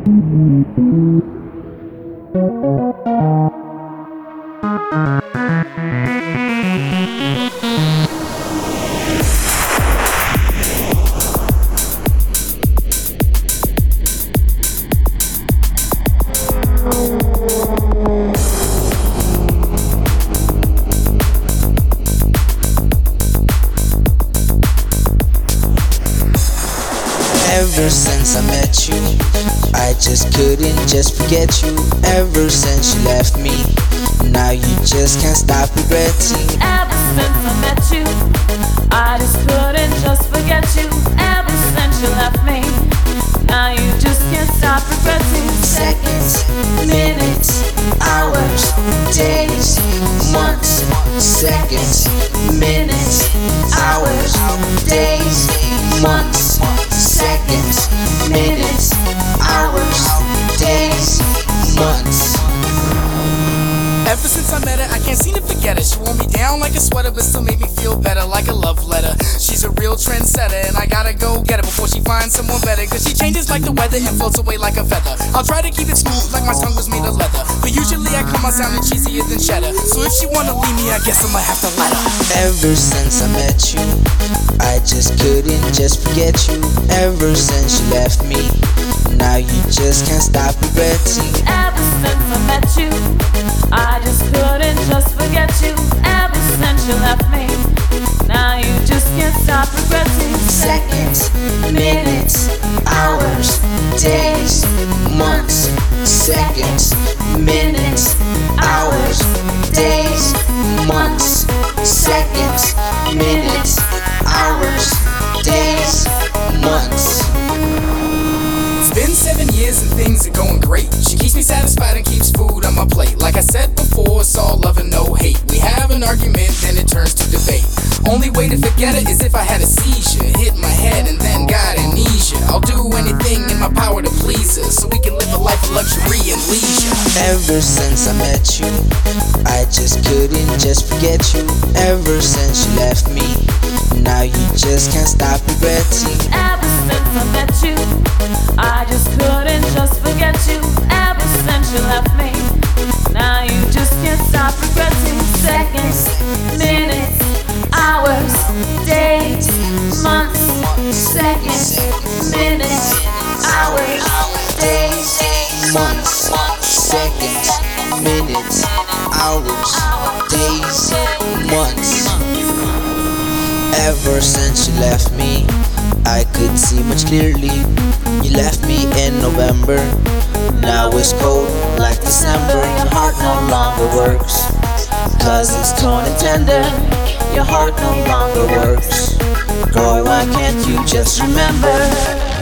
Ever since I met you, I just couldn't just forget you. Ever since you left me, now you just can't stop regretting. Ever since I met you, I just couldn't just forget you. Ever since you left me, now you just can't stop regretting. Seconds, minutes, hours, days, months. Seconds, minutes, hours, days, months. Seconds, minutes, hours, days, months. Ever since I met her, I can't seem to forget her. She wore me down like a sweater, but still made me feel better like a love letter. She's a real trendsetter, and I gotta go get her before she finds someone better. Cause she changes like the weather and floats away like a feather. I'll try to keep it smooth like my tongue was made of leather, but usually I come out sounding cheesier than cheddar. So if she wanna leave me, I guess I might have to let her. Ever since I met you, I just couldn't just forget you. Ever since you left me, now you just can't stop regretting. Ever since I met you, I just couldn't just forget you. Ever since you left me, now you just can't stop regretting. Seconds, minutes, hours, days, months. Seconds, minutes, hours, days, months. Seconds, minutes, hours, days, months. It's been 7 years and things are going great. She keeps me satisfied and keeps food on my plate. Like I said before, it's all love and no hate. We have an argument, then it turns to debate. Only way to forget her is if I had a seizure, hit my head and then got amnesia. I'll do anything in my power to please her, so we can live a life of luxury and leisure. Ever since I met you, I just couldn't just forget you. Ever since you left me, now you just can't stop regretting. Ever since I met you, I just couldn't just forget you. Ever since you left me, now you just can't stop regretting. Seconds, minutes, hours, days, months. Seconds, minutes, hours, days, months. Seconds, minutes, hours, days, months. Ever since you left me, I could see much clearly. You left me in November, now it's cold like December. Your heart no longer works, cause it's torn and tender. Your heart no longer works. Girl, why can't you just remember?